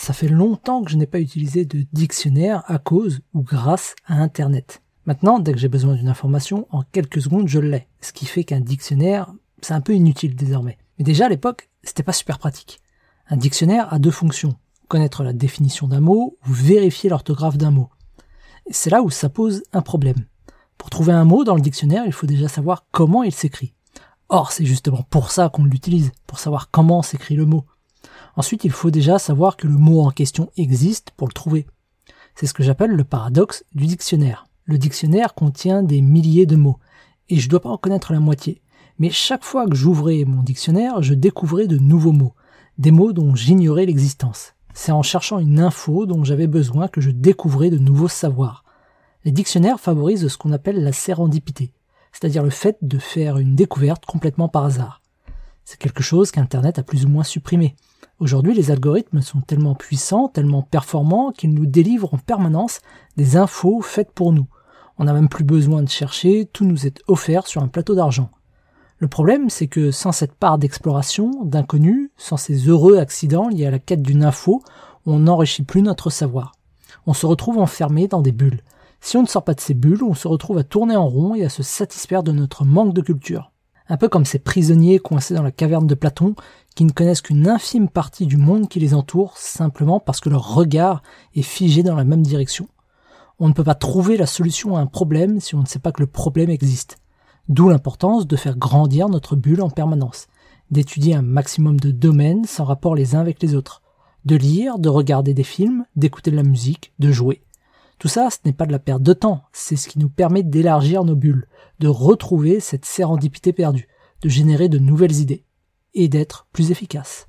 Ça fait longtemps que je n'ai pas utilisé de dictionnaire à cause ou grâce à Internet. Maintenant, dès que j'ai besoin d'une information, en quelques secondes, je l'ai. Ce qui fait qu'un dictionnaire, c'est un peu inutile désormais. Mais déjà, à l'époque, c'était pas super pratique. Un dictionnaire a 2 fonctions. Connaître la définition d'un mot ou vérifier l'orthographe d'un mot. Et c'est là où ça pose un problème. Pour trouver un mot dans le dictionnaire, il faut déjà savoir comment il s'écrit. Or, c'est justement pour ça qu'on l'utilise, pour savoir comment s'écrit le mot. Ensuite, il faut déjà savoir que le mot en question existe pour le trouver. C'est ce que j'appelle le paradoxe du dictionnaire. Le dictionnaire contient des milliers de mots, et je ne dois pas en connaître la moitié. Mais chaque fois que j'ouvrais mon dictionnaire, je découvrais de nouveaux mots, des mots dont j'ignorais l'existence. C'est en cherchant une info dont j'avais besoin que je découvrais de nouveaux savoirs. Les dictionnaires favorisent ce qu'on appelle la sérendipité, c'est-à-dire le fait de faire une découverte complètement par hasard. C'est quelque chose qu'Internet a plus ou moins supprimé. Aujourd'hui, les algorithmes sont tellement puissants, tellement performants qu'ils nous délivrent en permanence des infos faites pour nous. On n'a même plus besoin de chercher, tout nous est offert sur un plateau d'argent. Le problème, c'est que sans cette part d'exploration, d'inconnu, sans ces heureux accidents liés à la quête d'une info, on n'enrichit plus notre savoir. On se retrouve enfermé dans des bulles. Si on ne sort pas de ces bulles, on se retrouve à tourner en rond et à se satisfaire de notre manque de culture. Un peu comme ces prisonniers coincés dans la caverne de Platon, qui ne connaissent qu'une infime partie du monde qui les entoure, simplement parce que leur regard est figé dans la même direction. On ne peut pas trouver la solution à un problème si on ne sait pas que le problème existe. D'où l'importance de faire grandir notre bulle en permanence, d'étudier un maximum de domaines sans rapport les uns avec les autres, de lire, de regarder des films, d'écouter de la musique, de jouer. Tout ça, ce n'est pas de la perte de temps, c'est ce qui nous permet d'élargir nos bulles, de retrouver cette sérendipité perdue, de générer de nouvelles idées, et d'être plus efficace.